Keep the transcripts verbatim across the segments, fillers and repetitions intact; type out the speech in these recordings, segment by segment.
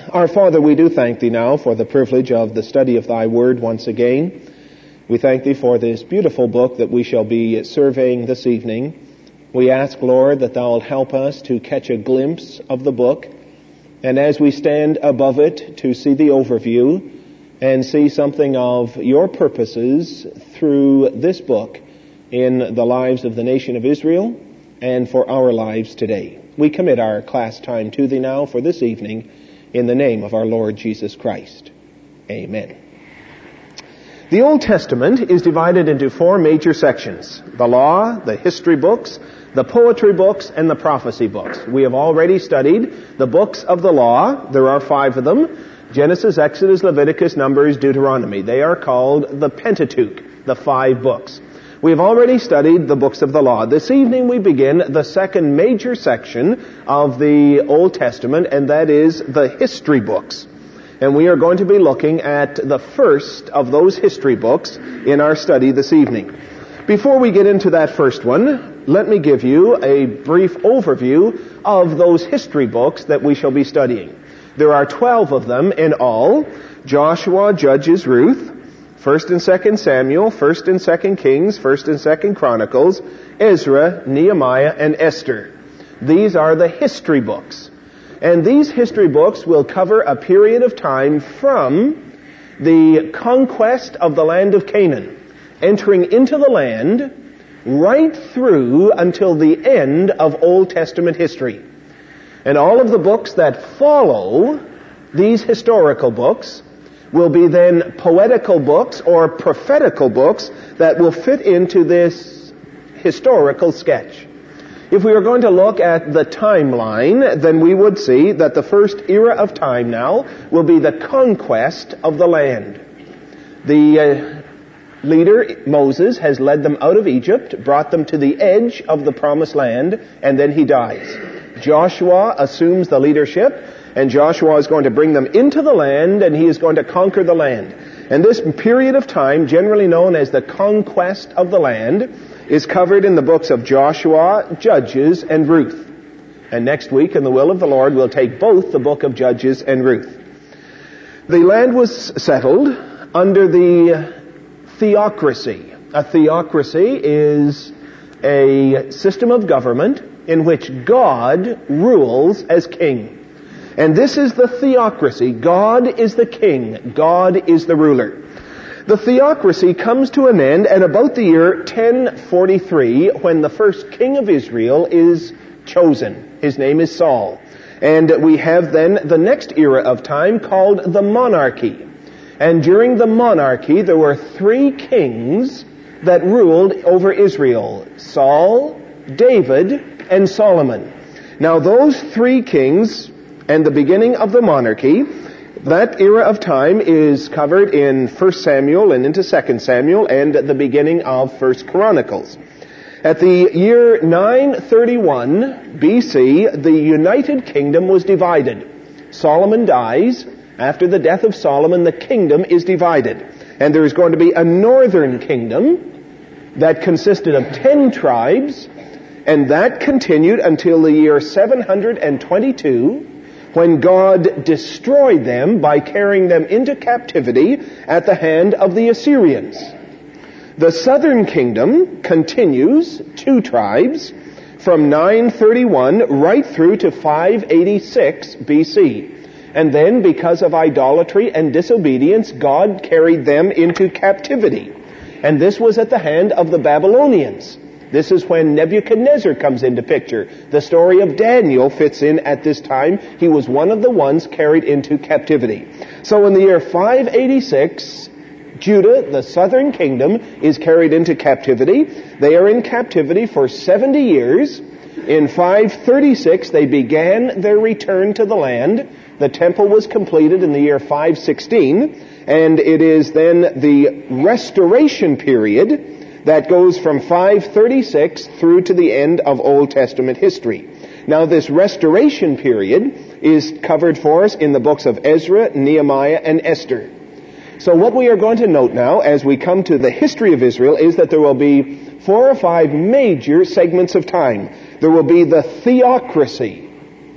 Our Father, we do thank Thee now for the privilege of the study of Thy Word once again. We thank Thee for this beautiful book that we shall be surveying this evening. We ask, Lord, that Thou wilt help us to catch a glimpse of the book, and as we stand above it, to see the overview and see something of Your purposes through this book in the lives of the nation of Israel and for our lives today. We commit our class time to Thee now for this evening in the name of our Lord Jesus Christ. Amen. The Old Testament is divided into four major sections: the law, the history books, the poetry books, and the prophecy books. We have already studied the books of the law. There are five of them: Genesis, Exodus, Leviticus, Numbers, Deuteronomy. They are called the Pentateuch, the five books. We have already studied the books of the law. This evening we begin the second major section of the Old Testament, and that is the history books. And we are going to be looking at the first of those history books in our study this evening. Before we get into that first one, let me give you a brief overview of those history books that we shall be studying. There are twelve of them in all: Joshua, Judges, Ruth, First and Second Samuel, First and Second Kings, First and Second Chronicles, Ezra, Nehemiah, and Esther. These are the history books. And these history books will cover a period of time from the conquest of the land of Canaan, entering into the land, right through until the end of Old Testament history. And all of the books that follow these historical books will be then poetical books or prophetical books that will fit into this historical sketch. If we are going to look at the timeline, then we would see that the first era of time now will be the conquest of the land. The uh, leader, Moses, has led them out of Egypt, brought them to the edge of the promised land, and then he dies. Joshua assumes the leadership, and Joshua is going to bring them into the land, and he is going to conquer the land. And this period of time, generally known as the conquest of the land, is covered in the books of Joshua, Judges, and Ruth. And next week, in the will of the Lord, we'll take both the book of Judges and Ruth. The land was settled under the theocracy. A theocracy is a system of government in which God rules as king. And this is the theocracy. God is the king. God is the ruler. The theocracy comes to an end at about the year ten forty-three, when the first king of Israel is chosen. His name is Saul. And we have then the next era of time called the monarchy. And during the monarchy, there were three kings that ruled over Israel: Saul, David, and Solomon. Now those three kings and the beginning of the monarchy, that era of time is covered in First Samuel and into Second Samuel and at the beginning of First Chronicles. At the year nine thirty-one B C, the United Kingdom was divided. Solomon dies. After the death of Solomon, the kingdom is divided. And there is going to be a northern kingdom that consisted of ten tribes, and that continued until the year seven hundred twenty-two, when God destroyed them by carrying them into captivity at the hand of the Assyrians. The southern kingdom continues, two tribes, from nine thirty-one right through to five eighty-six B C. And then, because of idolatry and disobedience, God carried them into captivity. And this was at the hand of the Babylonians. This is when Nebuchadnezzar comes into picture. The story of Daniel fits in at this time. He was one of the ones carried into captivity. So in the year five eighty-six, Judah, the southern kingdom, is carried into captivity. They are in captivity for seventy years. In five thirty-six, they began their return to the land. The temple was completed in the year five sixteen, and it is then the restoration period that goes from five thirty-six through to the end of Old Testament history. Now this restoration period is covered for us in the books of Ezra, Nehemiah, and Esther. So what we are going to note now as we come to the history of Israel is that there will be four or five major segments of time. There will be the theocracy.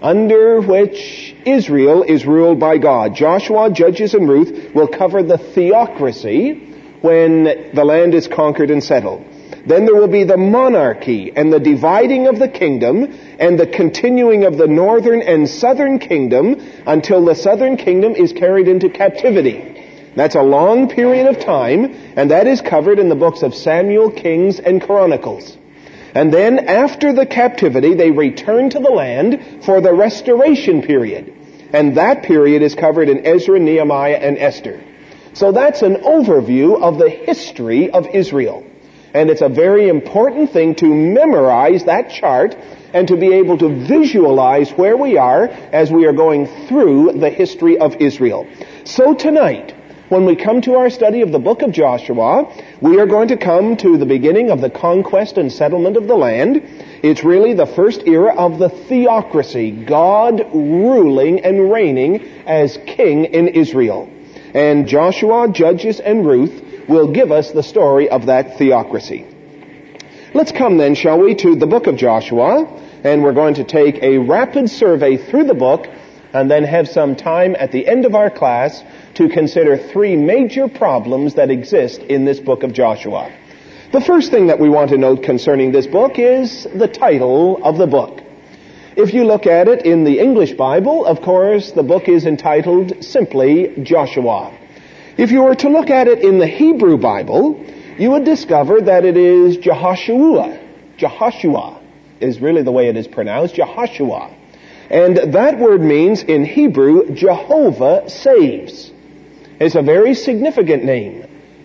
under which Israel is ruled by God. Joshua, Judges, and Ruth will cover the theocracy when the land is conquered and settled. Then there will be the monarchy and the dividing of the kingdom and the continuing of the northern and southern kingdom until the southern kingdom is carried into captivity. That's a long period of time, and that is covered in the books of Samuel, Kings, and Chronicles. And then after the captivity, they return to the land for the restoration period. And that period is covered in Ezra, Nehemiah, and Esther. So that's an overview of the history of Israel. And it's a very important thing to memorize that chart and to be able to visualize where we are as we are going through the history of Israel. So tonight, when we come to our study of the book of Joshua, we are going to come to the beginning of the conquest and settlement of the land. It's really the first era of the theocracy, God ruling and reigning as king in Israel. And Joshua, Judges, and Ruth will give us the story of that theocracy. Let's come then, shall we, to the book of Joshua, and we're going to take a rapid survey through the book and then have some time at the end of our class to consider three major problems that exist in this book of Joshua. The first thing that we want to note concerning this book is the title of the book. If you look at it in the English Bible, of course, the book is entitled simply Joshua. If you were to look at it in the Hebrew Bible, you would discover that it is Jehoshua. Jehoshua is really the way it is pronounced, Jehoshua. And that word means in Hebrew, Jehovah saves. It's a very significant name.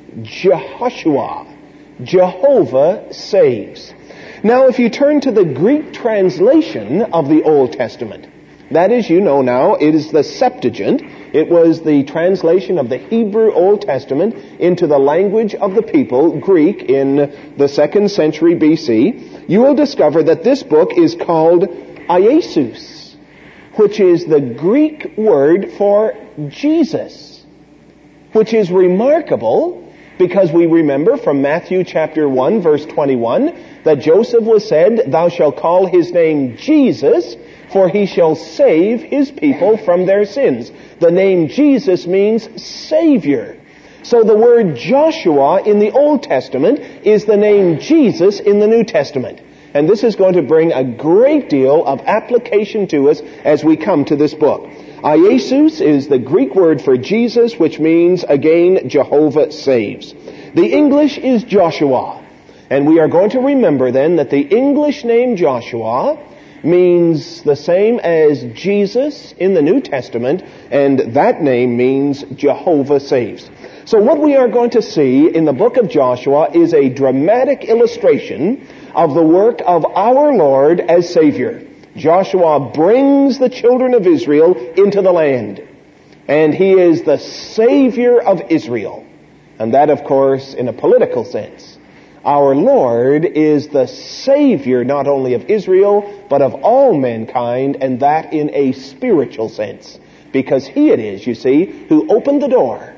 Jehoshua. Jehovah saves. Now, if you turn to the Greek translation of the Old Testament, that is, you know now, it is the Septuagint. It was the translation of the Hebrew Old Testament into the language of the people, Greek, in the second century B C. You will discover that this book is called Iesus, which is the Greek word for Jesus, which is remarkable because we remember from Matthew chapter one, verse twenty-one, that Joseph was said, "Thou shalt call his name Jesus, for he shall save his people from their sins." The name Jesus means Savior. So the word Joshua in the Old Testament is the name Jesus in the New Testament. And this is going to bring a great deal of application to us as we come to this book. Iesus is the Greek word for Jesus, which means, again, Jehovah saves. The English is Joshua. And we are going to remember then that the English name Joshua means the same as Jesus in the New Testament, and that name means Jehovah saves. So what we are going to see in the book of Joshua is a dramatic illustration of the work of our Lord as Savior. Joshua brings the children of Israel into the land, and he is the Savior of Israel. And that, of course, in a political sense. Our Lord is the Savior not only of Israel, but of all mankind, and that in a spiritual sense. Because He it is, you see, who opened the door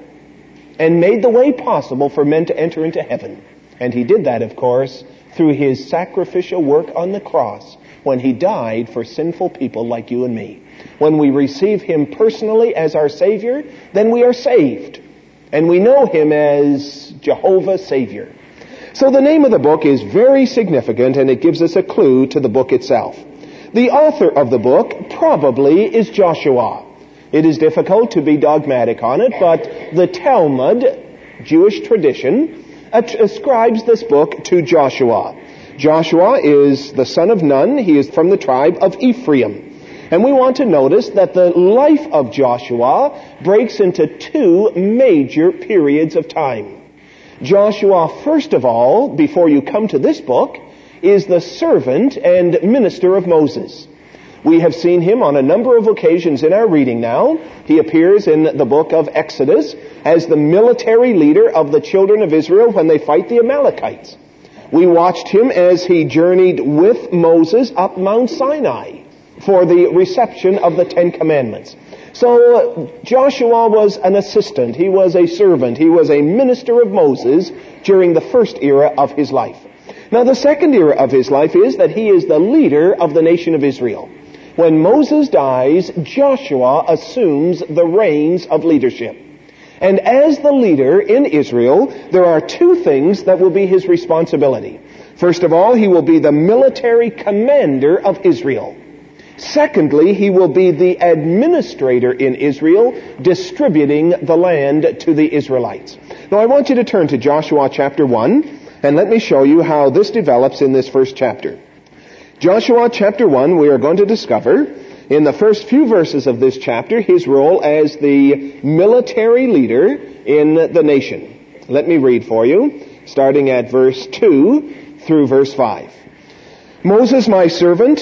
and made the way possible for men to enter into heaven. And He did that, of course, through His sacrificial work on the cross, when He died for sinful people like you and me. When we receive Him personally as our Savior, then we are saved. And we know Him as Jehovah Savior. So the name of the book is very significant, and it gives us a clue to the book itself. The author of the book probably is Joshua. It is difficult to be dogmatic on it, but the Talmud, Jewish tradition, ascribes this book to Joshua. Joshua is the son of Nun. He is from the tribe of Ephraim. And we want to notice that the life of Joshua breaks into two major periods of time. Joshua, first of all, before you come to this book, is the servant and minister of Moses. We have seen him on a number of occasions in our reading now. He appears in the book of Exodus as the military leader of the children of Israel when they fight the Amalekites. We watched him as he journeyed with Moses up Mount Sinai for the reception of the Ten Commandments. So Joshua was an assistant, he was a servant, he was a minister of Moses during the first era of his life. Now the second era of his life is that he is the leader of the nation of Israel. When Moses dies, Joshua assumes the reins of leadership. And as the leader in Israel, there are two things that will be his responsibility. First of all, he will be the military commander of Israel. Secondly, he will be the administrator in Israel, distributing the land to the Israelites. Now I want you to turn to Joshua chapter one, and let me show you how this develops in this first chapter. Joshua chapter one, we are going to discover in the first few verses of this chapter his role as the military leader in the nation. Let me read for you, starting at verse two through verse five. Moses, my servant,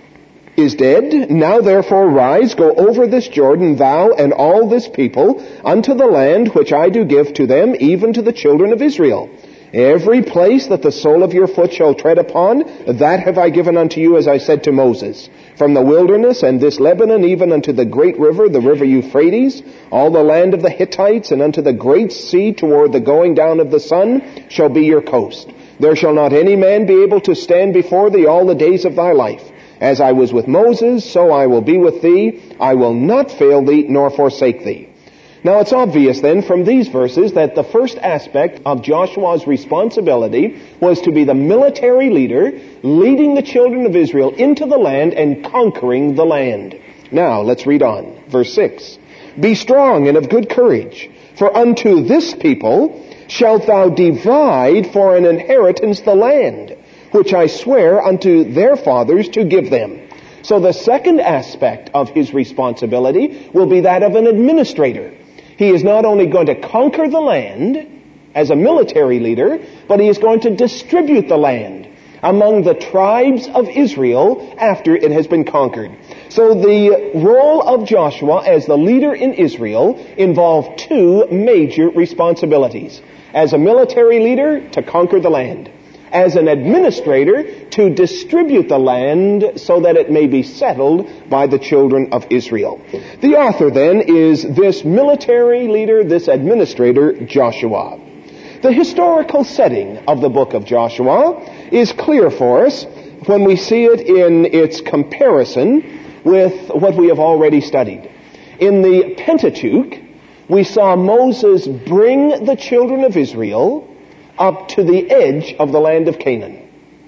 is dead. Now therefore rise, go over this Jordan, thou and all this people, unto the land which I do give to them, even to the children of Israel. Every place that the sole of your foot shall tread upon, that have I given unto you, as I said to Moses. From the wilderness and this Lebanon, even unto the great river, the river Euphrates, all the land of the Hittites, and unto the great sea toward the going down of the sun, shall be your coast. There shall not any man be able to stand before thee all the days of thy life. As I was with Moses, so I will be with thee. I will not fail thee, nor forsake thee. Now it's obvious then from these verses that the first aspect of Joshua's responsibility was to be the military leader, leading the children of Israel into the land and conquering the land. Now let's read on. Verse six. Be strong and of good courage, for unto this people shalt thou divide for an inheritance the land, which I swear unto their fathers to give them. So the second aspect of his responsibility will be that of an administrator. He is not only going to conquer the land as a military leader, but he is going to distribute the land among the tribes of Israel after it has been conquered. So the role of Joshua as the leader in Israel involved two major responsibilities. As a military leader, to conquer the land. As an administrator, to distribute the land so that it may be settled by the children of Israel. The author then is this military leader, this administrator, Joshua. The historical setting of the book of Joshua is clear for us when we see it in its comparison with what we have already studied. In the Pentateuch, we saw Moses bring the children of Israel up to the edge of the land of Canaan.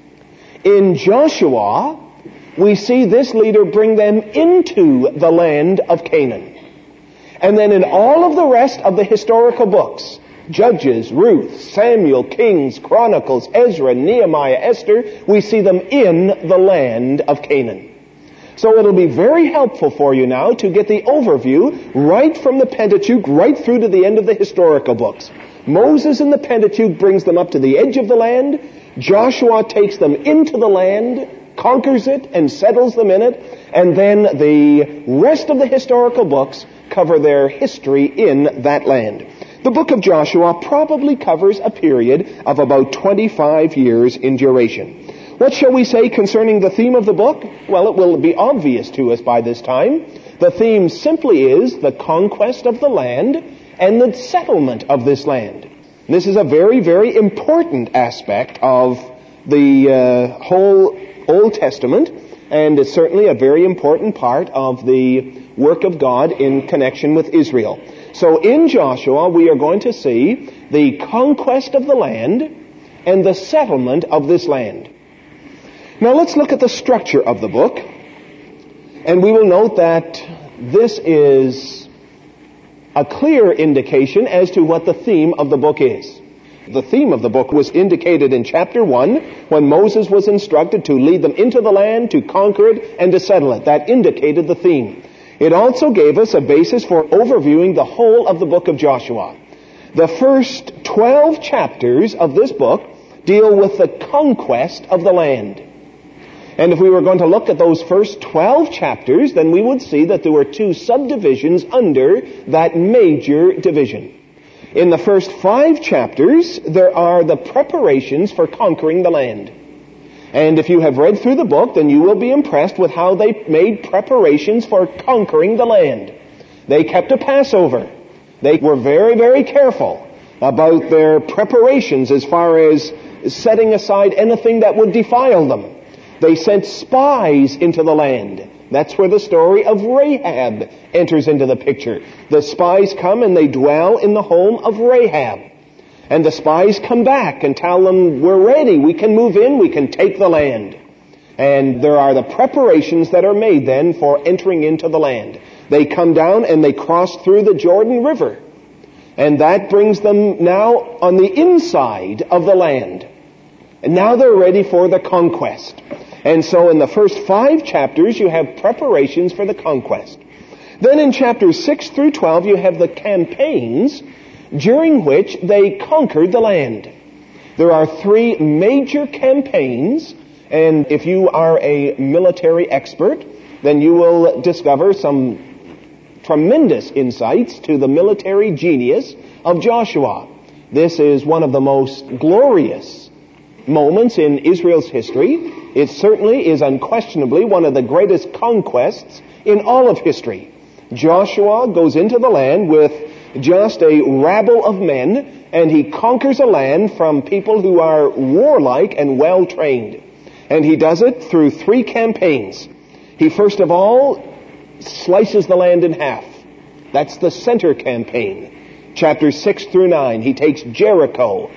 In Joshua, we see this leader bring them into the land of Canaan. And then in all of the rest of the historical books, Judges, Ruth, Samuel, Kings, Chronicles, Ezra, Nehemiah, Esther, we see them in the land of Canaan. So it'll be very helpful for you now to get the overview right from the Pentateuch right through to the end of the historical books. Moses in the Pentateuch brings them up to the edge of the land. Joshua takes them into the land, conquers it, and settles them in it. And then the rest of the historical books cover their history in that land. The book of Joshua probably covers a period of about twenty-five years in duration. What shall we say concerning the theme of the book? Well, it will be obvious to us by this time. The theme simply is the conquest of the land and the settlement of this land. This is a very, very important aspect of the uh, whole Old Testament, and it's certainly a very important part of the work of God in connection with Israel. So in Joshua, we are going to see the conquest of the land and the settlement of this land. Now let's look at the structure of the book, and we will note that this is a clear indication as to what the theme of the book is. The theme of the book was indicated in chapter one when Moses was instructed to lead them into the land, to conquer it, and to settle it. That indicated the theme. It also gave us a basis for overviewing the whole of the book of Joshua. The first twelve chapters of this book deal with the conquest of the land. And if we were going to look at those first twelve chapters, then we would see that there were two subdivisions under that major division. In the first five chapters, there are the preparations for conquering the land. And if you have read through the book, then you will be impressed with how they made preparations for conquering the land. They kept a Passover. They were very, very careful about their preparations as far as setting aside anything that would defile them. They sent spies into the land That's where the story of Rahab enters into the picture. The spies come and they dwell in the home of Rahab. And the spies come back and tell them, we're ready, we can move in, we can take the land. And there are the preparations that are made then for entering into the land. They come down and they cross through the Jordan River. And that brings them now on the inside of the land. And now they're ready for the conquest. And so in the first five chapters, you have preparations for the conquest. Then in chapters six through twelve, you have the campaigns during which they conquered the land. There are three major campaigns, and if you are a military expert, then you will discover some tremendous insights to the military genius of Joshua. This is one of the most glorious moments in Israel's history. It certainly is unquestionably one of the greatest conquests in all of history. Joshua goes into the land with just a rabble of men, and he conquers a land from people who are warlike and well-trained. And he does it through three campaigns. He first of all slices the land in half. That's the center campaign. Chapters six through nine, he takes Jericho,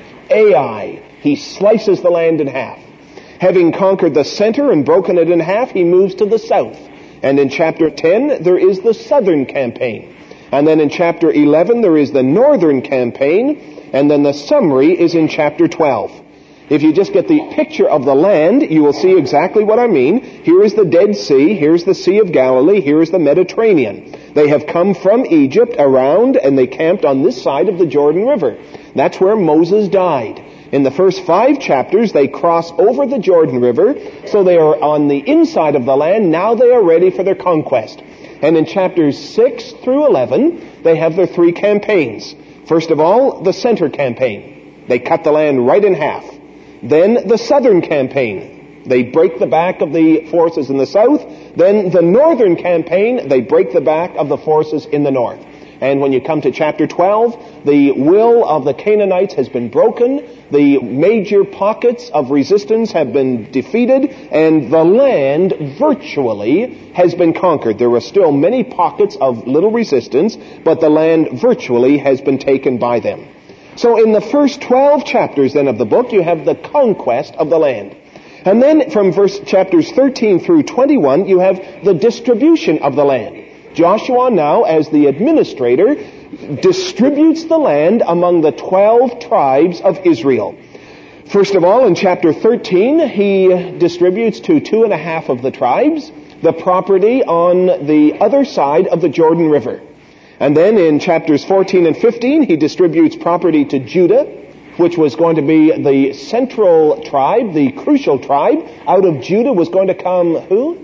Ai. He slices the land in half. Having conquered the center and broken it in half, he moves to the south. And in chapter ten, there is the southern campaign. And then in chapter eleven, there is the northern campaign. And then the summary is in chapter twelve. If you just get the picture of the land, you will see exactly what I mean. Here is the Dead Sea. Here's the Sea of Galilee. Here is the Mediterranean. They have come from Egypt around, and they camped on this side of the Jordan River. That's where Moses died. In the first five chapters, they cross over the Jordan River, so they are on the inside of the land. Now they are ready for their conquest. And in chapters six through eleven, they have their three campaigns. First of all, the center campaign. They cut the land right in half. Then the southern campaign. They break the back of the forces in the south. Then the northern campaign, they break the back of the forces in the north. And when you come to chapter twelve, the will of the Canaanites has been broken. The major pockets of resistance have been defeated, and the land virtually has been conquered. There are still many pockets of little resistance, but the land virtually has been taken by them. So in the first twelve chapters then of the book, you have the conquest of the land. And then from verse chapters thirteen through twenty-one, you have the distribution of the land. Joshua now, as the administrator, distributes the land among the twelve tribes of Israel. First of all, in chapter thirteen, he distributes to two and a half of the tribes the property on the other side of the Jordan River. And then in chapters fourteen and fifteen, he distributes property to Judah, which was going to be the central tribe, the crucial tribe. Out of Judah was going to come who?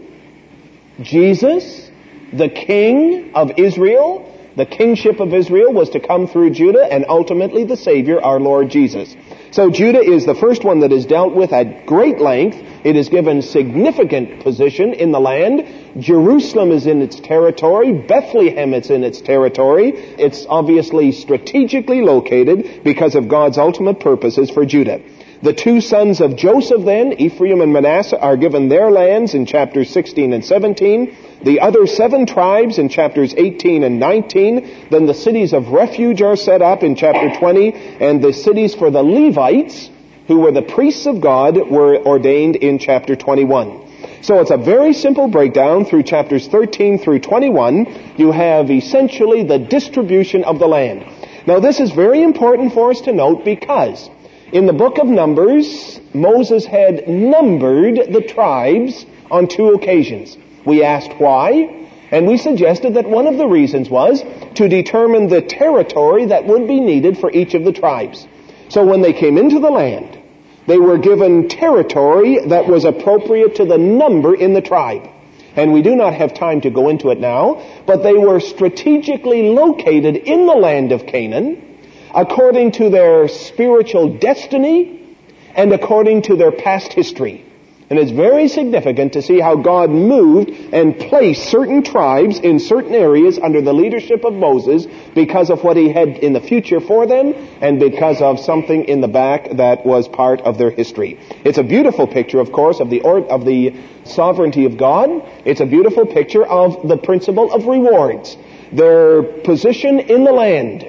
Jesus, the king of Israel. The kingship of Israel was to come through Judah, and ultimately the Savior, our Lord Jesus. So Judah is the first one that is dealt with at great length. It is given significant position in the land. Jerusalem is in its territory. Bethlehem is in its territory. It's obviously strategically located because of God's ultimate purposes for Judah. The two sons of Joseph then, Ephraim and Manasseh, are given their lands in chapters sixteen and seventeen. The other seven tribes in chapters eighteen and nineteen. Then the cities of refuge are set up in chapter twenty. And the cities for the Levites, who were the priests of God, were ordained in chapter twenty-one. So it's a very simple breakdown through chapters thirteen through twenty-one. You have essentially the distribution of the land. Now this is very important for us to note because in the book of Numbers, Moses had numbered the tribes on two occasions. We asked why, and we suggested that one of the reasons was to determine the territory that would be needed for each of the tribes. So when they came into the land, they were given territory that was appropriate to the number in the tribe. And we do not have time to go into it now, but they were strategically located in the land of Canaan according to their spiritual destiny and according to their past history. And it's very significant to see how God moved and placed certain tribes in certain areas under the leadership of Moses because of what he had in the future for them and because of something in the back that was part of their history. It's a beautiful picture, of course, of the or- of the sovereignty of God. It's a beautiful picture of the principle of rewards. Their position in the land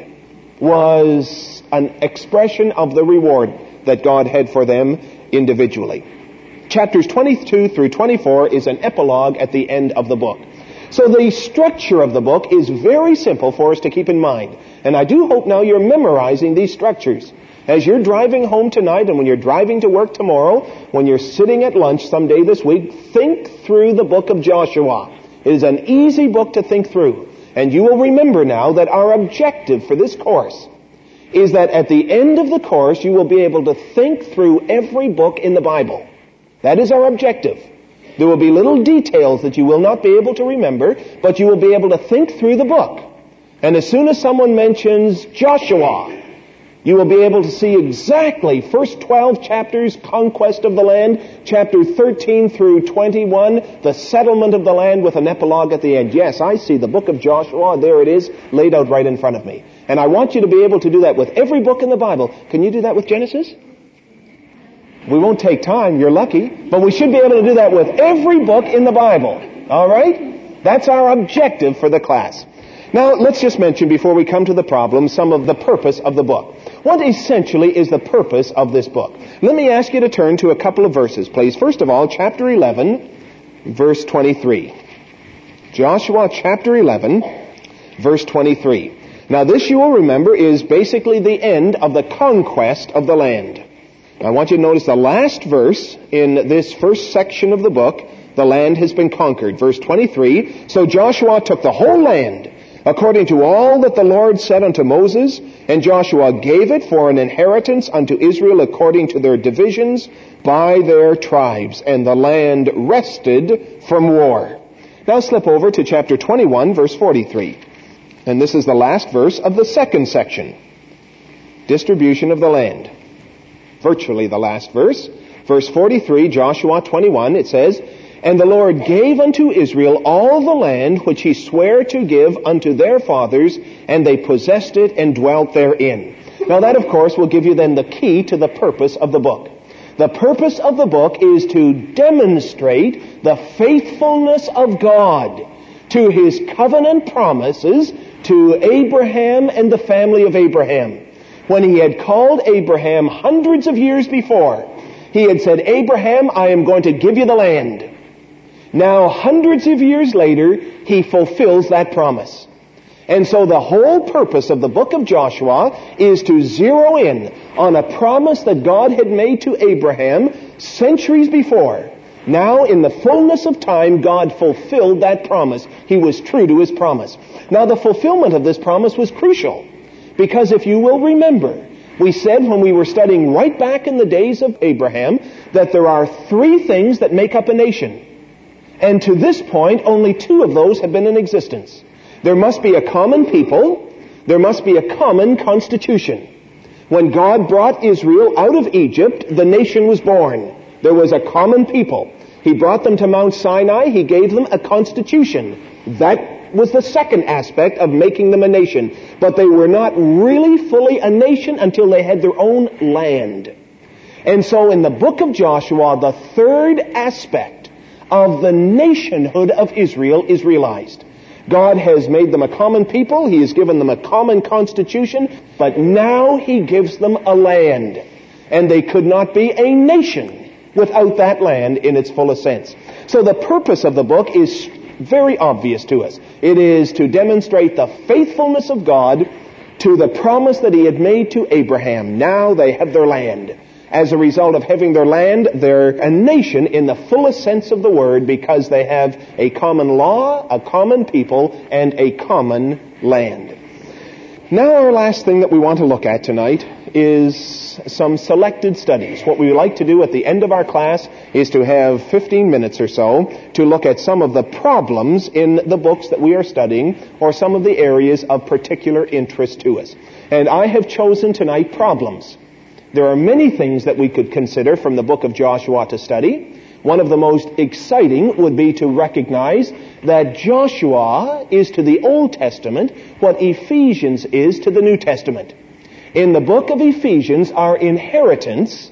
was an expression of the reward that God had for them individually. Chapters twenty-two through twenty-four is an epilogue at the end of the book. So the structure of the book is very simple for us to keep in mind. And I do hope now you're memorizing these structures. As you're driving home tonight and when you're driving to work tomorrow, when you're sitting at lunch someday this week, think through the book of Joshua. It is an easy book to think through. And you will remember now that our objective for this course is that at the end of the course you will be able to think through every book in the Bible. That is our objective. There will be little details that you will not be able to remember, but you will be able to think through the book. And as soon as someone mentions Joshua, you will be able to see exactly first twelve chapters, conquest of the land, chapter thirteen through twenty-one, the settlement of the land with an epilogue at the end. Yes, I see the book of Joshua. There it is, laid out right in front of me. And I want you to be able to do that with every book in the Bible. Can you do that with Genesis? We won't take time, you're lucky, but we should be able to do that with every book in the Bible. All right? That's our objective for the class. Now, let's just mention before we come to the problem some of the purpose of the book. What essentially is the purpose of this book? Let me ask you to turn to a couple of verses, please. First of all, chapter eleven, verse twenty-three. Joshua chapter eleven, verse twenty-three. Now, this you will remember is basically the end of the conquest of the land. I want you to notice the last verse in this first section of the book. The land has been conquered. Verse twenty-three, so Joshua took the whole land according to all that the Lord said unto Moses, and Joshua gave it for an inheritance unto Israel according to their divisions by their tribes, and the land rested from war. Now slip over to chapter twenty-one, verse forty-three. And this is the last verse of the second section. Distribution of the land. Virtually the last verse. Verse forty-three, Joshua twenty-one, it says, and the Lord gave unto Israel all the land which he sware to give unto their fathers, and they possessed it and dwelt therein. Now that, of course, will give you then the key to the purpose of the book. The purpose of the book is to demonstrate the faithfulness of God to his covenant promises to Abraham and the family of Abraham. When he had called Abraham hundreds of years before, he had said, Abraham, I am going to give you the land. Now, hundreds of years later, he fulfills that promise. And so the whole purpose of the book of Joshua is to zero in on a promise that God had made to Abraham centuries before. Now, in the fullness of time, God fulfilled that promise. He was true to his promise. Now, the fulfillment of this promise was crucial. Because if you will remember, we said when we were studying right back in the days of Abraham that there are three things that make up a nation. And to this point, only two of those have been in existence. There must be a common people. There must be a common constitution. When God brought Israel out of Egypt, the nation was born. There was a common people. He brought them to Mount Sinai. He gave them a constitution. That was the second aspect of making them a nation. But they were not really fully a nation until they had their own land. And so in the book of Joshua, the third aspect of the nationhood of Israel is realized. God has made them a common people. He has given them a common constitution. But now he gives them a land. And they could not be a nation without that land in its fullest sense. So the purpose of the book is very obvious to us. It is to demonstrate the faithfulness of God to the promise that he had made to Abraham. Now they have their land. As a result of having their land, they're a nation in the fullest sense of the word because they have a common law, a common people, and a common land. Now our last thing that we want to look at tonight is some selected studies. What we like to do at the end of our class is to have fifteen minutes or so to look at some of the problems in the books that we are studying or some of the areas of particular interest to us. And I have chosen tonight problems. There are many things that we could consider from the book of Joshua to study. One of the most exciting would be to recognize that Joshua is to the Old Testament what Ephesians is to the New Testament. In the book of Ephesians, our inheritance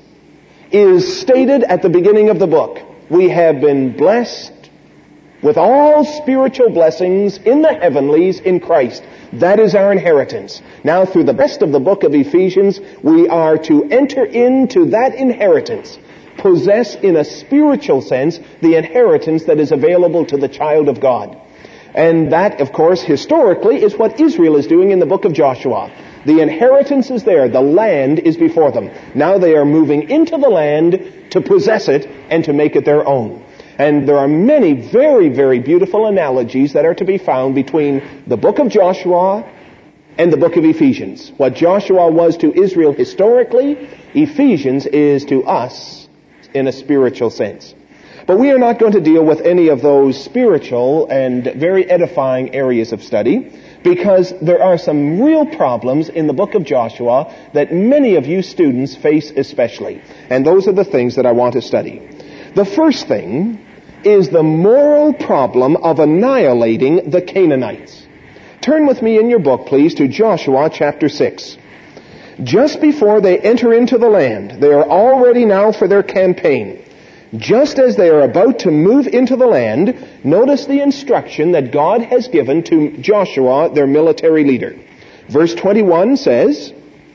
is stated at the beginning of the book. We have been blessed with all spiritual blessings in the heavenlies in Christ. That is our inheritance. Now, through the rest of the book of Ephesians, we are to enter into that inheritance, possess in a spiritual sense the inheritance that is available to the child of God. And that, of course, historically is what Israel is doing in the book of Joshua. The inheritance is there. The land is before them. Now they are moving into the land to possess it and to make it their own. And there are many very, very beautiful analogies that are to be found between the book of Joshua and the book of Ephesians. What Joshua was to Israel historically, Ephesians is to us in a spiritual sense. But we are not going to deal with any of those spiritual and very edifying areas of study, because there are some real problems in the book of Joshua that many of you students face especially. And those are the things that I want to study. The first thing is the moral problem of annihilating the Canaanites. Turn with me in your book, please, to Joshua chapter six. Just before they enter into the land, they are all ready now for their campaign. Just as they are about to move into the land, notice the instruction that God has given to Joshua, their military leader. Verse twenty-one says,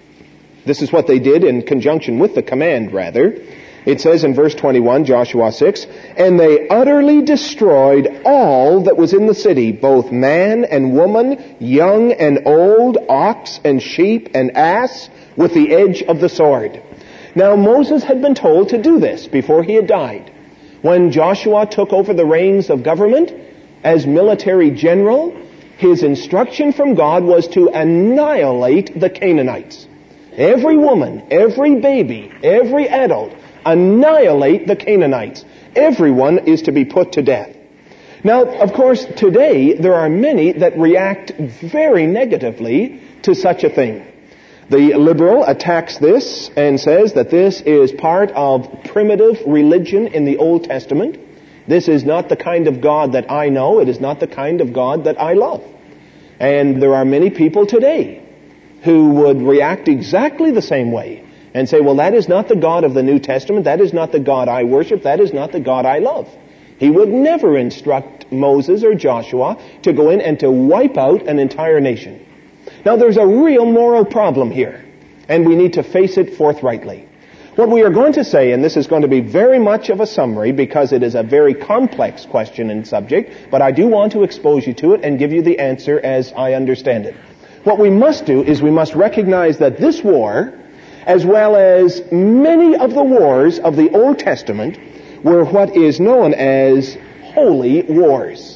this is what they did in conjunction with the command, rather. It says in verse twenty-one, Joshua six, and they utterly destroyed all that was in the city, both man and woman, young and old, ox and sheep and ass, with the edge of the sword. Now, Moses had been told to do this before he had died. When Joshua took over the reins of government as military general, his instruction from God was to annihilate the Canaanites. Every woman, every baby, every adult, annihilate the Canaanites. Everyone is to be put to death. Now, of course, today there are many that react very negatively to such a thing. The liberal attacks this and says that this is part of primitive religion in the Old Testament. This is not the kind of God that I know. It is not the kind of God that I love. And there are many people today who would react exactly the same way and say, well, that is not the God of the New Testament. That is not the God I worship. That is not the God I love. He would never instruct Moses or Joshua to go in and to wipe out an entire nation. Now, there's a real moral problem here, and we need to face it forthrightly. What we are going to say, and this is going to be very much of a summary because it is a very complex question and subject, but I do want to expose you to it and give you the answer as I understand it. What we must do is we must recognize that this war, as well as many of the wars of the Old Testament, were what is known as holy wars.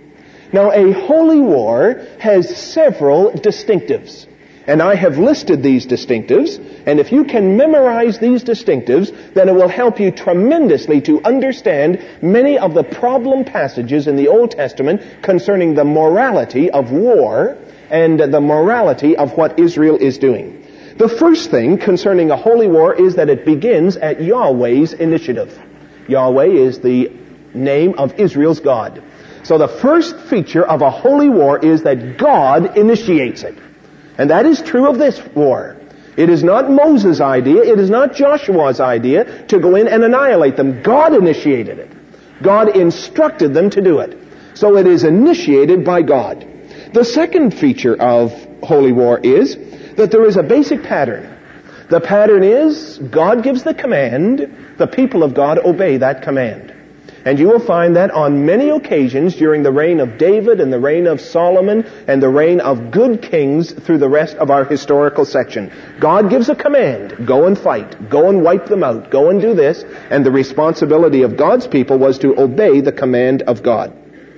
Now, a holy war has several distinctives, and I have listed these distinctives, and if you can memorize these distinctives, then it will help you tremendously to understand many of the problem passages in the Old Testament concerning the morality of war and the morality of what Israel is doing. The first thing concerning a holy war is that it begins at Yahweh's initiative. Yahweh is the name of Israel's God. So the first feature of a holy war is that God initiates it. And that is true of this war. It is not Moses' idea. It is not Joshua's idea to go in and annihilate them. God initiated it. God instructed them to do it. So it is initiated by God. The second feature of holy war is that there is a basic pattern. The pattern is God gives the command, the people of God obey that command. And you will find that on many occasions during the reign of David and the reign of Solomon and the reign of good kings through the rest of our historical section. God gives a command, go and fight, go and wipe them out, go and do this, and the responsibility of God's people was to obey the command of God.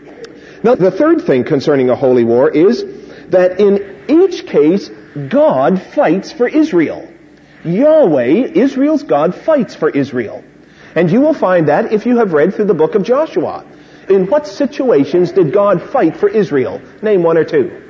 Now, the third thing concerning a holy war is that in each case, God fights for Israel. Yahweh, Israel's God, fights for Israel. And you will find that if you have read through the book of Joshua. In what situations did God fight for Israel? Name one or two.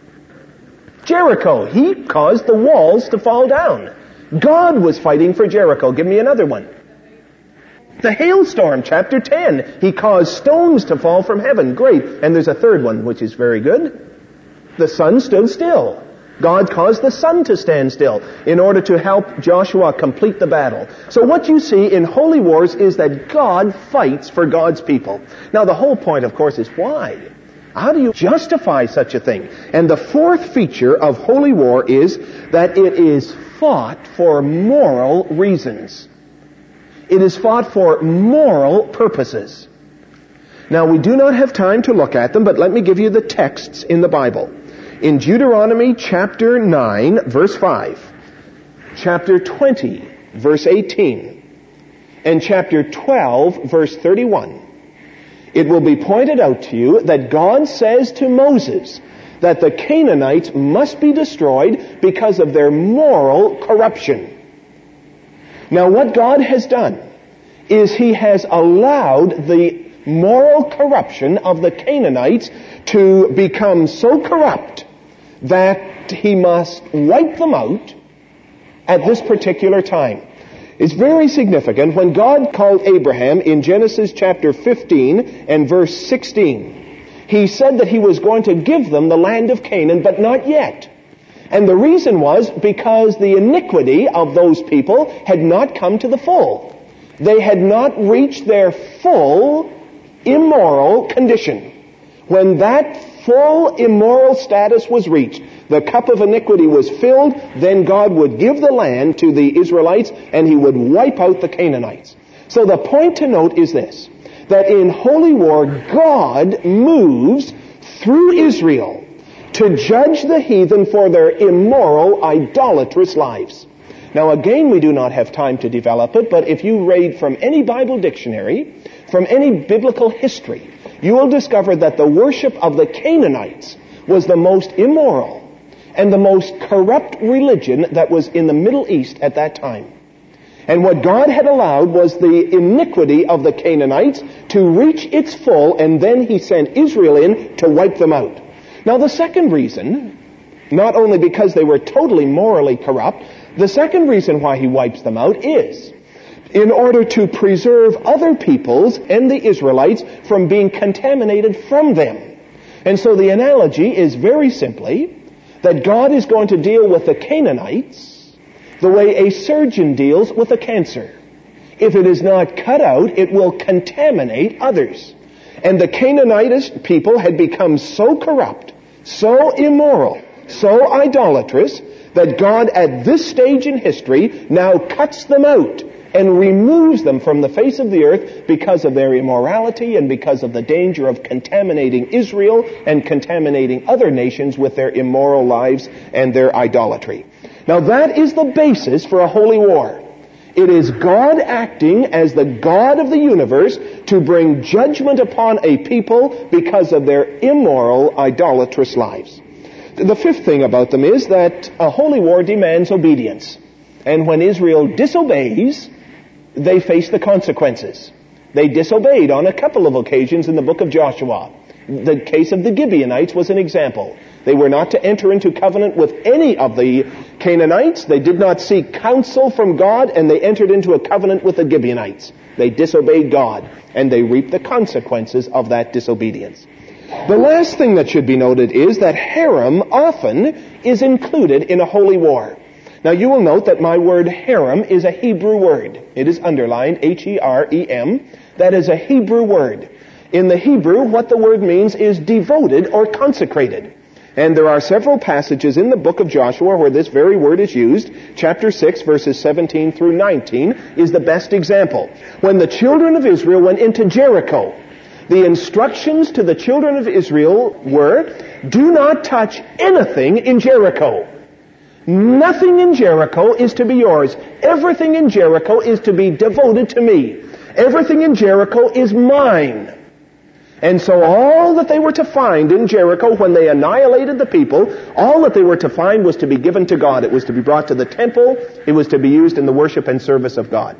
Jericho. He caused the walls to fall down. God was fighting for Jericho. Give me another one. The hailstorm, chapter ten. He caused stones to fall from heaven. Great. And there's a third one, which is very good. The sun stood still. God caused the sun to stand still in order to help Joshua complete the battle. So what you see in holy wars is that God fights for God's people. Now the whole point, of course, is why? How do you justify such a thing? And the fourth feature of holy war is that it is fought for moral reasons. It is fought for moral purposes. Now, we do not have time to look at them, but let me give you the texts in the Bible. In Deuteronomy chapter nine, verse five, chapter twenty, verse eighteen, and chapter twelve, verse thirty-one, it will be pointed out to you that God says to Moses that the Canaanites must be destroyed because of their moral corruption. Now, what God has done is He has allowed the moral corruption of the Canaanites to become so corrupt that He must wipe them out at this particular time. It's very significant when God called Abraham in Genesis chapter fifteen and verse sixteen. He said that He was going to give them the land of Canaan, but not yet. And the reason was because the iniquity of those people had not come to the full. They had not reached their full immoral condition. When that full immoral status was reached, the cup of iniquity was filled, then God would give the land to the Israelites and He would wipe out the Canaanites. So the point to note is this, that in holy war, God moves through Israel to judge the heathen for their immoral, idolatrous lives. Now again, we do not have time to develop it, but if you read from any Bible dictionary, from any biblical history, you will discover that the worship of the Canaanites was the most immoral and the most corrupt religion that was in the Middle East at that time. And what God had allowed was the iniquity of the Canaanites to reach its full, and then He sent Israel in to wipe them out. Now the second reason, not only because they were totally morally corrupt, the second reason why He wipes them out is in order to preserve other peoples and the Israelites from being contaminated from them. And so the analogy is very simply that God is going to deal with the Canaanites the way a surgeon deals with a cancer. If it is not cut out, it will contaminate others. And the Canaanite people had become so corrupt, so immoral, so idolatrous, that God at this stage in history now cuts them out and removes them from the face of the earth because of their immorality and because of the danger of contaminating Israel and contaminating other nations with their immoral lives and their idolatry. Now that is the basis for a holy war. It is God acting as the God of the universe to bring judgment upon a people because of their immoral, idolatrous lives. The fifth thing about them is that a holy war demands obedience. And when Israel disobeys, they face the consequences. They disobeyed on a couple of occasions in the book of Joshua. The case of the Gibeonites was an example. They were not to enter into covenant with any of the Canaanites. They did not seek counsel from God, and they entered into a covenant with the Gibeonites. They disobeyed God, and they reaped the consequences of that disobedience. The last thing that should be noted is that harem often is included in a holy war. Now you will note that my word harem is a Hebrew word. It is underlined, H E R E M. That is a Hebrew word. In the Hebrew, what the word means is devoted or consecrated. And there are several passages in the book of Joshua where this very word is used. Chapter six, verses seventeen through nineteen is the best example. When the children of Israel went into Jericho, the instructions to the children of Israel were, do not touch anything in Jericho. Nothing in Jericho is to be yours. Everything in Jericho is to be devoted to me. Everything in Jericho is mine. And so all that they were to find in Jericho when they annihilated the people, all that they were to find was to be given to God. It was to be brought to the temple. It was to be used in the worship and service of God.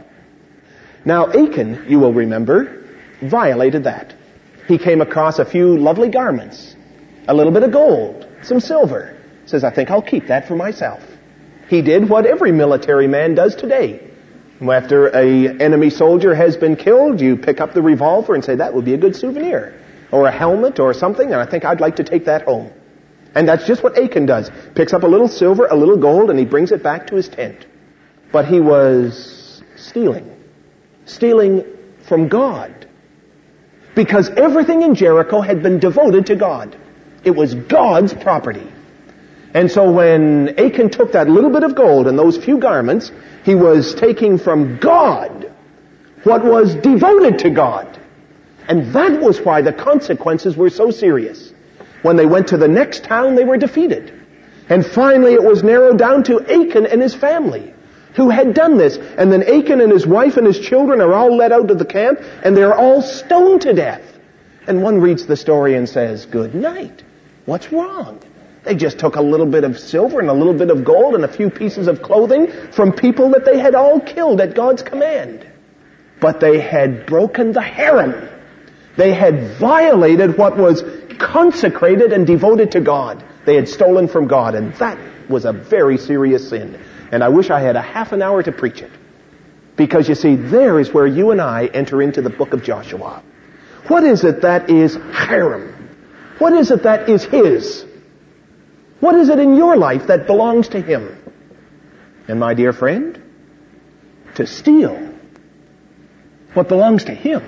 Now Achan, you will remember, violated that. He came across a few lovely garments, a little bit of gold, some silver. Says, I think I'll keep that for myself. He did what every military man does today. After an enemy soldier has been killed, you pick up the revolver and say, that would be a good souvenir. Or a helmet or something, and I think I'd like to take that home. And that's just what Achan does. Picks up a little silver, a little gold, and he brings it back to his tent. But he was stealing. Stealing from God. Because everything in Jericho had been devoted to God. It was God's property. And so when Achan took that little bit of gold and those few garments, he was taking from God what was devoted to God. And that was why the consequences were so serious. When they went to the next town, they were defeated. And finally it was narrowed down to Achan and his family who had done this. And then Achan and his wife and his children are all led out of the camp, and they're all stoned to death. And one reads the story and says, good night. What's wrong? They just took a little bit of silver and a little bit of gold and a few pieces of clothing from people that they had all killed at God's command. But they had broken the harem. They had violated what was consecrated and devoted to God. They had stolen from God, and that was a very serious sin. And I wish I had a half an hour to preach it. Because you see, there is where you and I enter into the book of Joshua. What is it that is harem? What is it that is his? What is it in your life that belongs to him? And my dear friend, to steal what belongs to him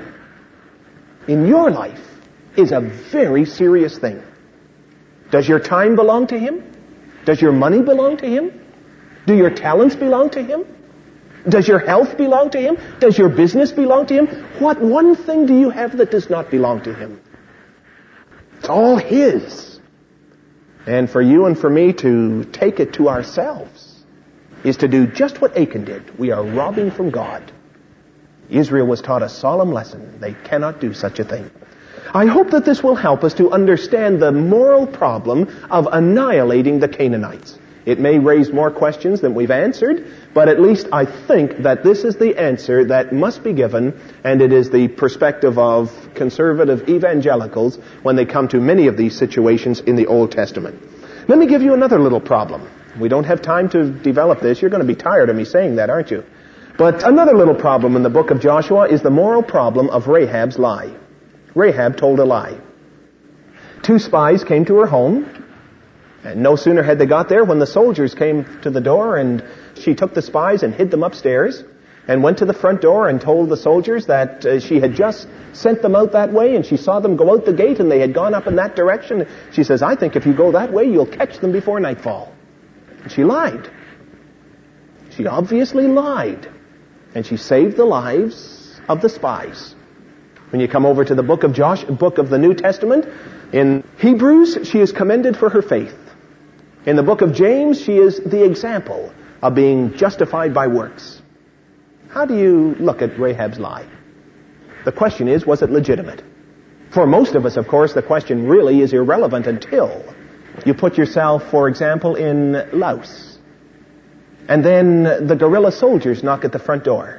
in your life is a very serious thing. Does your time belong to him? Does your money belong to him? Do your talents belong to him? Does your health belong to him? Does your business belong to him? What one thing do you have that does not belong to him? It's all his. And for you and for me to take it to ourselves is to do just what Achan did. We are robbing from God. Israel was taught a solemn lesson. They cannot do such a thing. I hope that this will help us to understand the moral problem of annihilating the Canaanites. It may raise more questions than we've answered, but at least I think that this is the answer that must be given, and it is the perspective of conservative evangelicals when they come to many of these situations in the Old Testament. Let me give you another little problem. We don't have time to develop this. You're going to be tired of me saying that, aren't you? But another little problem in the book of Joshua is the moral problem of Rahab's lie. Rahab told a lie. Two spies came to her home, and no sooner had they got there when the soldiers came to the door, and she took the spies and hid them upstairs and went to the front door and told the soldiers that uh, she had just sent them out that way, and she saw them go out the gate and they had gone up in that direction. She says, I think if you go that way, you'll catch them before nightfall. And she lied. She obviously lied. And she saved the lives of the spies. When you come over to the book of Josh, book of the New Testament, in Hebrews, she is commended for her faith. In the book of James, she is the example of being justified by works. How do you look at Rahab's lie? The question is, was it legitimate? For most of us, of course, the question really is irrelevant until you put yourself, for example, in Laos. And then the guerrilla soldiers knock at the front door.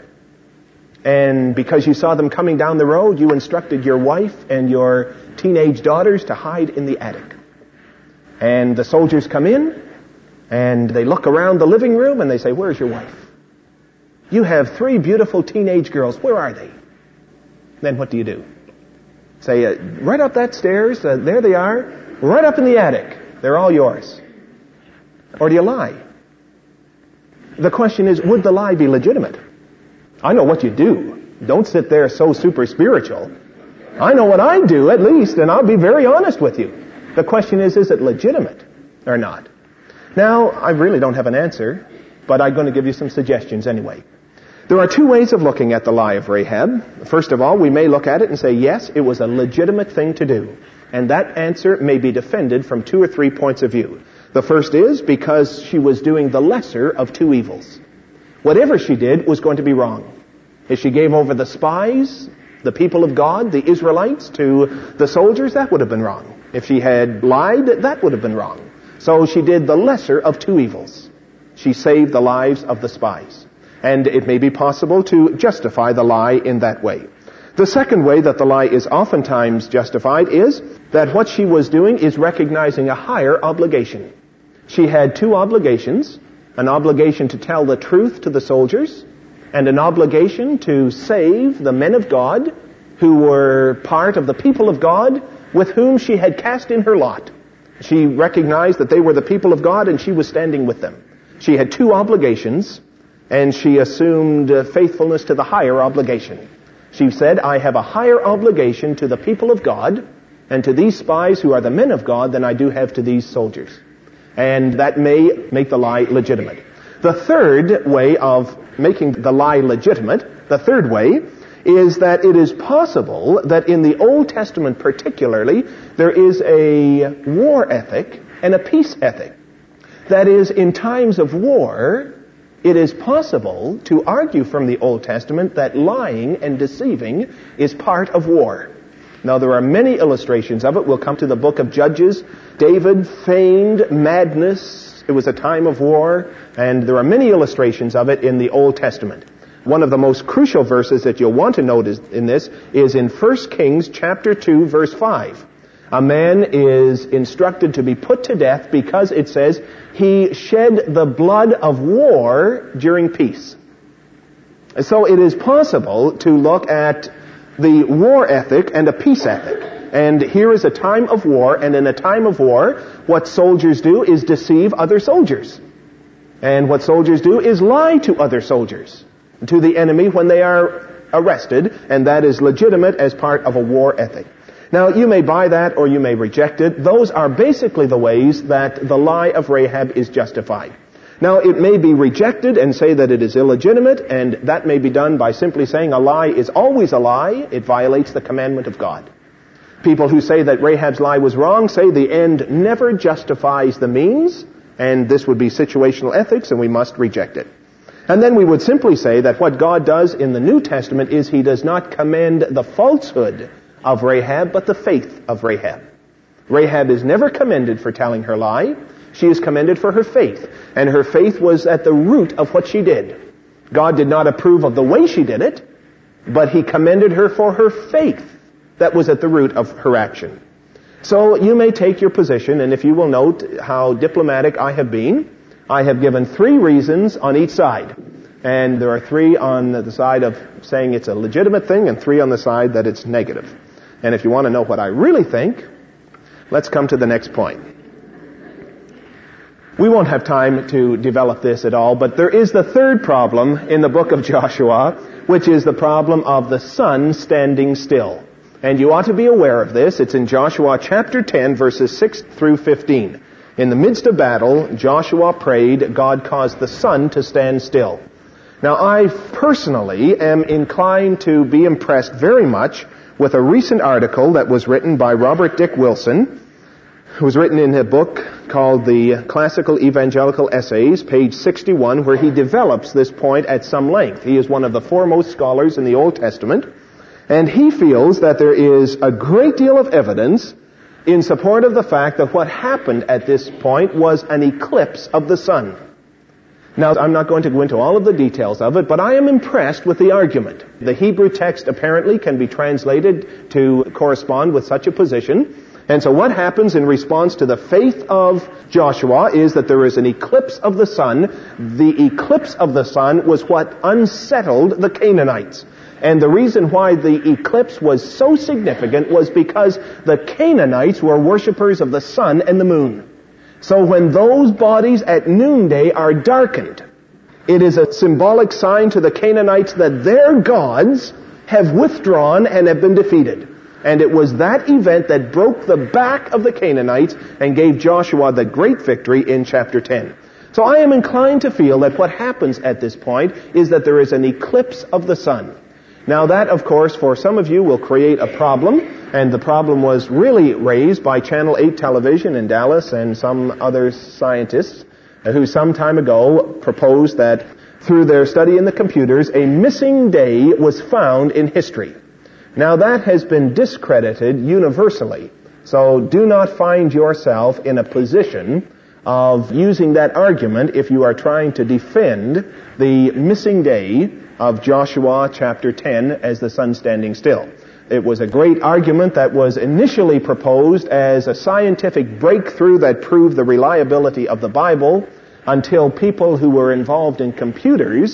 And because you saw them coming down the road, you instructed your wife and your teenage daughters to hide in the attic. And the soldiers come in, and they look around the living room, and they say, where's your wife? You have three beautiful teenage girls. Where are they? Then what do you do? Say, uh, right up that stairs, uh, there they are, right up in the attic. They're all yours. Or do you lie? The question is, would the lie be legitimate? I know what you do. Don't sit there so super spiritual. I know what I do, at least, and I'll be very honest with you. The question is, is it legitimate or not? Now, I really don't have an answer, but I'm going to give you some suggestions anyway. There are two ways of looking at the lie of Rahab. First of all, we may look at it and say, yes, it was a legitimate thing to do. And that answer may be defended from two or three points of view. The first is because she was doing the lesser of two evils. Whatever she did was going to be wrong. If she gave over the spies, the people of God, the Israelites, to the soldiers, that would have been wrong. If she had lied, that would have been wrong. So she did the lesser of two evils. She saved the lives of the spies. And it may be possible to justify the lie in that way. The second way that the lie is oftentimes justified is that what she was doing is recognizing a higher obligation. She had two obligations, an obligation to tell the truth to the soldiers and an obligation to save the men of God who were part of the people of God with whom she had cast in her lot. She recognized that they were the people of God and she was standing with them. She had two obligations, and she assumed uh, faithfulness to the higher obligation. She said, I have a higher obligation to the people of God and to these spies who are the men of God than I do have to these soldiers. And that may make the lie legitimate. The third way of making the lie legitimate, the third way, is that it is possible that in the Old Testament particularly, there is a war ethic and a peace ethic. That is, in times of war, it is possible to argue from the Old Testament that lying and deceiving is part of war. Now, there are many illustrations of it. We'll come to the book of Judges. David feigned madness. It was a time of war, and there are many illustrations of it in the Old Testament. One of the most crucial verses that you'll want to note in this is in First Kings chapter two, verse five. A man is instructed to be put to death because it says he shed the blood of war during peace. So it is possible to look at the war ethic and a peace ethic. And here is a time of war, and in a time of war, what soldiers do is deceive other soldiers. And what soldiers do is lie to other soldiers, to the enemy when they are arrested, and that is legitimate as part of a war ethic. Now, you may buy that or you may reject it. Those are basically the ways that the lie of Rahab is justified. Now, it may be rejected and say that it is illegitimate, and that may be done by simply saying a lie is always a lie. It violates the commandment of God. People who say that Rahab's lie was wrong say the end never justifies the means, and this would be situational ethics, and we must reject it. And then we would simply say that what God does in the New Testament is He does not commend the falsehood of Rahab, but the faith of Rahab. Rahab is never commended for telling her lie. She is commended for her faith. And her faith was at the root of what she did. God did not approve of the way she did it, but He commended her for her faith that was at the root of her action. So you may take your position, and if you will note how diplomatic I have been, I have given three reasons on each side. And there are three on the side of saying it's a legitimate thing and three on the side that it's negative. And if you want to know what I really think, let's come to the next point. We won't have time to develop this at all, but there is the third problem in the book of Joshua, which is the problem of the sun standing still. And you ought to be aware of this. It's in Joshua chapter ten, verses six through fifteen. In the midst of battle, Joshua prayed, God caused the sun to stand still. Now, I personally am inclined to be impressed very much with a recent article that was written by Robert Dick Wilson. It was written in a book called The Classical Evangelical Essays, page sixty-one, where he develops this point at some length. He is one of the foremost scholars in the Old Testament, and he feels that there is a great deal of evidence in support of the fact that what happened at this point was an eclipse of the sun. Now, I'm not going to go into all of the details of it, but I am impressed with the argument. The Hebrew text apparently can be translated to correspond with such a position. And so what happens in response to the faith of Joshua is that there is an eclipse of the sun. The eclipse of the sun was what unsettled the Canaanites. And the reason why the eclipse was so significant was because the Canaanites were worshipers of the sun and the moon. So when those bodies at noonday are darkened, it is a symbolic sign to the Canaanites that their gods have withdrawn and have been defeated. And it was that event that broke the back of the Canaanites and gave Joshua the great victory in chapter ten. So I am inclined to feel that what happens at this point is that there is an eclipse of the sun. Now that, of course, for some of you will create a problem, and the problem was really raised by Channel eight Television in Dallas and some other scientists who some time ago proposed that through their study in the computers, a missing day was found in history. Now that has been discredited universally, so do not find yourself in a position of using that argument if you are trying to defend the missing day of Joshua chapter ten as the sun standing still. It was a great argument that was initially proposed as a scientific breakthrough that proved the reliability of the Bible until people who were involved in computers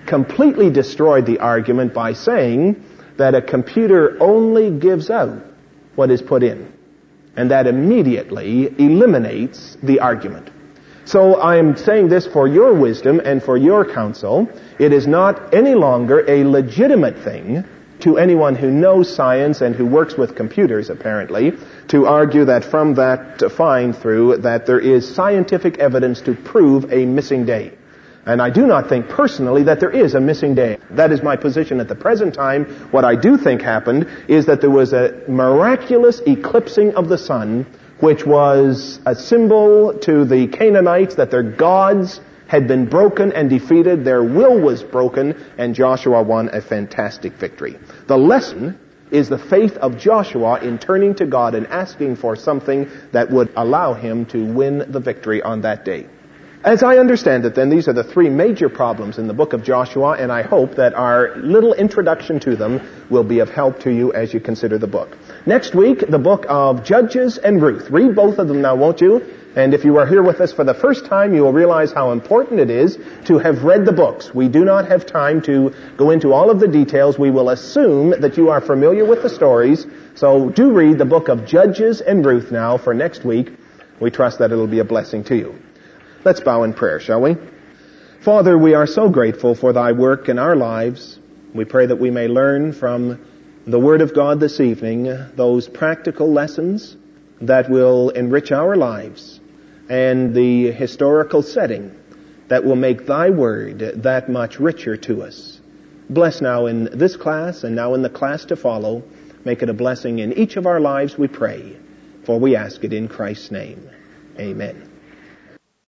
completely destroyed the argument by saying that a computer only gives out what is put in, and that immediately eliminates the argument. So I am saying this for your wisdom and for your counsel. It is not any longer a legitimate thing to anyone who knows science and who works with computers, apparently, to argue that from that to find through that there is scientific evidence to prove a missing day. And I do not think personally that there is a missing day. That is my position at the present time. What I do think happened is that there was a miraculous eclipsing of the sun, which was a symbol to the Canaanites that their gods had been broken and defeated, their will was broken, and Joshua won a fantastic victory. The lesson is the faith of Joshua in turning to God and asking for something that would allow him to win the victory on that day. As I understand it, then, these are the three major problems in the book of Joshua, and I hope that our little introduction to them will be of help to you as you consider the book. Next week, the book of Judges and Ruth. Read both of them now, won't you? And if you are here with us for the first time, you will realize how important it is to have read the books. We do not have time to go into all of the details. We will assume that you are familiar with the stories. So do read the book of Judges and Ruth now for next week. We trust that it will be a blessing to you. Let's bow in prayer, shall we? Father, we are so grateful for thy work in our lives. We pray that we may learn from the Word of God this evening those practical lessons that will enrich our lives and the historical setting that will make thy Word that much richer to us. Bless now in this class and now in the class to follow. Make it a blessing in each of our lives, we pray. For we ask it in Christ's name. Amen.